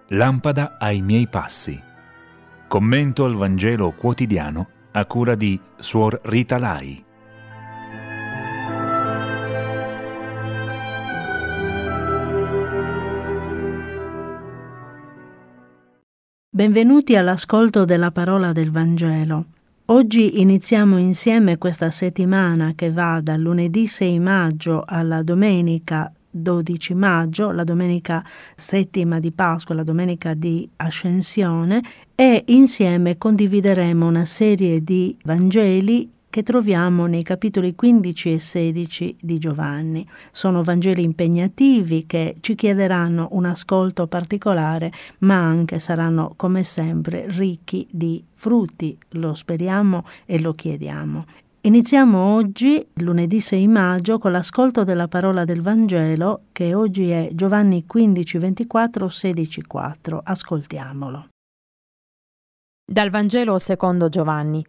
lampada ai miei passi. Commento al Vangelo quotidiano a cura di Suor Rita Lai. Benvenuti all'ascolto della parola del Vangelo. Oggi iniziamo insieme questa settimana che va dal lunedì 6 maggio alla domenica 12 maggio, la domenica settima di Pasqua, la domenica di Ascensione, e insieme condivideremo una serie di Vangeli che troviamo nei capitoli 15 e 16 di Giovanni. Sono Vangeli impegnativi che ci chiederanno un ascolto particolare, ma anche saranno, come sempre, ricchi di frutti, lo speriamo e lo chiediamo. Iniziamo oggi, lunedì 6 maggio, con l'ascolto della parola del Vangelo, che oggi è Giovanni 15, 24, 16, 4. Ascoltiamolo. Dal Vangelo secondo Giovanni.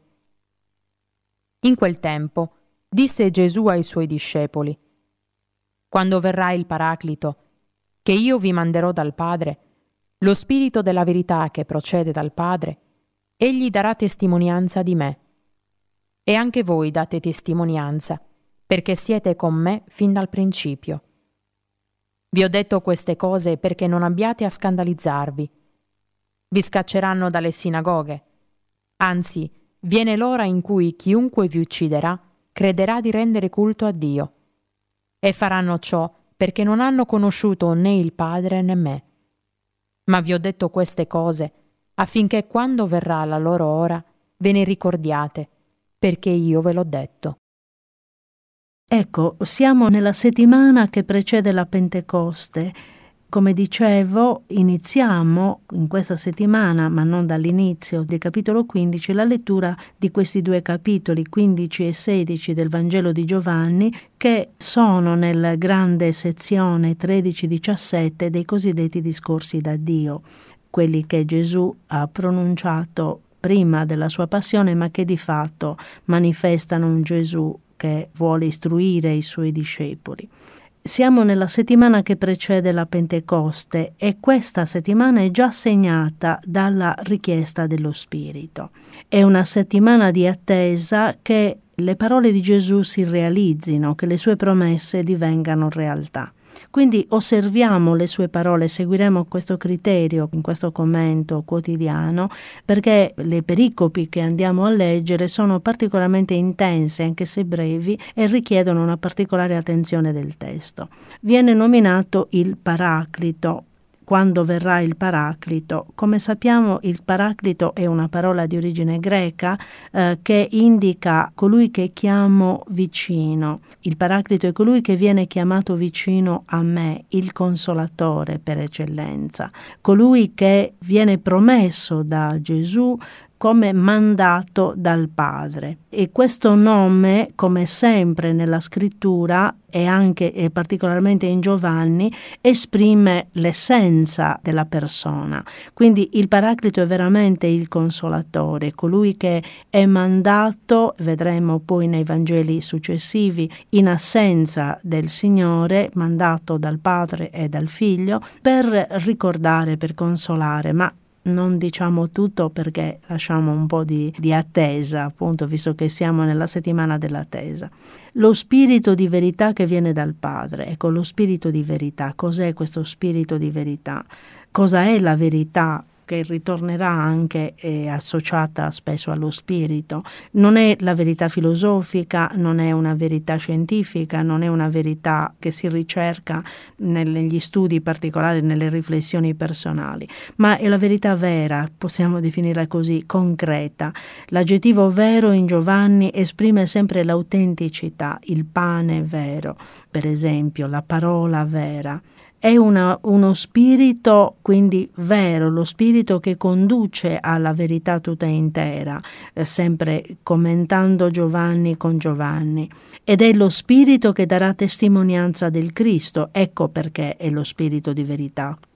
In quel tempo disse Gesù ai suoi discepoli: «Quando verrà il Paraclito, che io vi manderò dal Padre, lo Spirito della verità che procede dal Padre, egli darà testimonianza di me. E anche voi date testimonianza, perché siete con me fin dal principio. Vi ho detto queste cose perché non abbiate a scandalizzarvi. Vi scacceranno dalle sinagoghe. Anzi, viene l'ora in cui chiunque vi ucciderà crederà di rendere culto a Dio. E faranno ciò perché non hanno conosciuto né il Padre né me. Ma vi ho detto queste cose affinché quando verrà la loro ora ve ne ricordiate, perché io ve l'ho detto». Ecco, siamo nella settimana che precede la Pentecoste. Come dicevo, iniziamo in questa settimana, ma non dall'inizio del capitolo 15, la lettura di questi due capitoli, 15 e 16 del Vangelo di Giovanni, che sono nella grande sezione 13-17 dei cosiddetti discorsi da Dio, quelli che Gesù ha pronunciato prima della sua passione, ma che di fatto manifestano un Gesù che vuole istruire i suoi discepoli. Siamo nella settimana che precede la Pentecoste e questa settimana è già segnata dalla richiesta dello Spirito. È una settimana di attesa che le parole di Gesù si realizzino, che le sue promesse divengano realtà. Quindi osserviamo le sue parole, seguiremo questo criterio in questo commento quotidiano, perché le pericopi che andiamo a leggere sono particolarmente intense, anche se brevi, e richiedono una particolare attenzione del testo. Viene nominato il Paraclito. Quando verrà il Paraclito? Come sappiamo, il Paraclito è una parola di origine greca che indica colui che chiamo vicino. Il Paraclito è colui che viene chiamato vicino a me, il Consolatore per eccellenza, colui che viene promesso da Gesù come mandato dal Padre. E questo nome, come sempre nella scrittura e particolarmente in Giovanni, esprime l'essenza della persona. Quindi il Paraclito è veramente il Consolatore, colui che è mandato, vedremo poi nei Vangeli successivi, in assenza del Signore, mandato dal Padre e dal Figlio, per ricordare, per consolare, ma non diciamo tutto perché lasciamo un po' di attesa, appunto, visto che siamo nella settimana dell'attesa. Lo spirito di verità che viene dal Padre. Ecco, lo spirito di verità. Cos'è questo spirito di verità? Cosa è la verità? Che ritornerà anche associata spesso allo spirito. Non è la verità filosofica, non è una verità scientifica, non è una verità che si ricerca negli studi particolari, nelle riflessioni personali, ma è la verità vera, possiamo definirla così, concreta. L'aggettivo vero in Giovanni esprime sempre l'autenticità, il pane vero, per esempio, la parola vera. È uno spirito quindi vero, lo spirito che conduce alla verità tutta intera, sempre commentando Giovanni con Giovanni. Ed è lo spirito che darà testimonianza del Cristo, ecco perché è lo spirito di verità.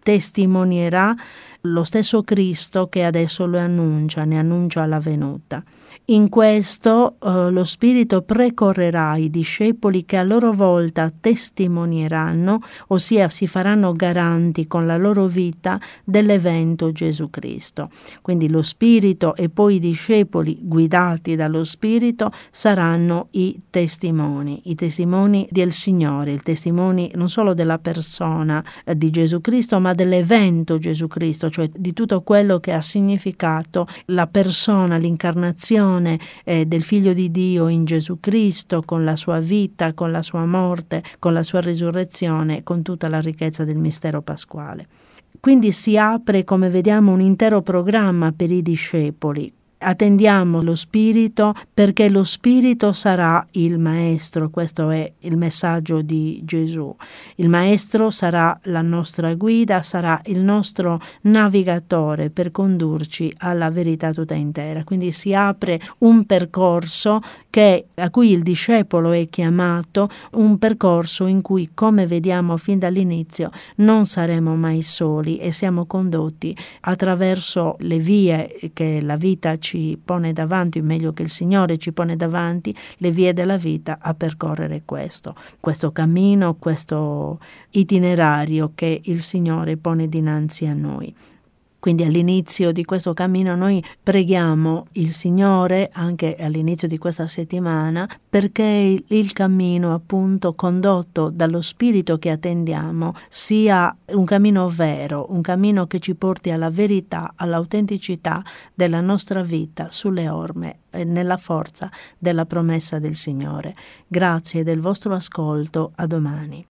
testimonierà lo stesso Cristo che adesso ne annuncia la venuta. In questo lo Spirito precorrerà i discepoli che a loro volta testimonieranno, ossia si faranno garanti con la loro vita dell'evento Gesù Cristo. Quindi lo Spirito e poi i discepoli guidati dallo Spirito saranno i testimoni del Signore, i testimoni non solo della persona di Gesù Cristo, ma dell'evento Gesù Cristo, cioè di tutto quello che ha significato la persona, l'incarnazione del Figlio di Dio in Gesù Cristo, con la sua vita, con la sua morte, con la sua risurrezione, con tutta la ricchezza del mistero pasquale. Quindi si apre, come vediamo, un intero programma per i discepoli. Attendiamo lo Spirito perché lo Spirito sarà il Maestro, questo è il messaggio di Gesù. Il Maestro sarà la nostra guida, sarà il nostro navigatore per condurci alla verità tutta intera. Quindi si apre un percorso a cui il discepolo è chiamato, un percorso in cui, come vediamo fin dall'inizio, non saremo mai soli e siamo condotti attraverso le vie che la vita ci pone davanti, meglio che il Signore ci pone davanti, le vie della vita a percorrere questo cammino, questo itinerario che il Signore pone dinanzi a noi. Quindi all'inizio di questo cammino noi preghiamo il Signore, anche all'inizio di questa settimana, perché il cammino appunto condotto dallo Spirito che attendiamo sia un cammino vero, un cammino che ci porti alla verità, all'autenticità della nostra vita sulle orme e nella forza della promessa del Signore. Grazie del vostro ascolto, a domani.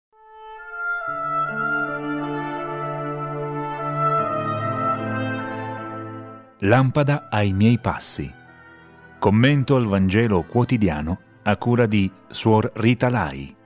Lampada ai miei passi. Commento al Vangelo quotidiano a cura di Suor Rita Lai.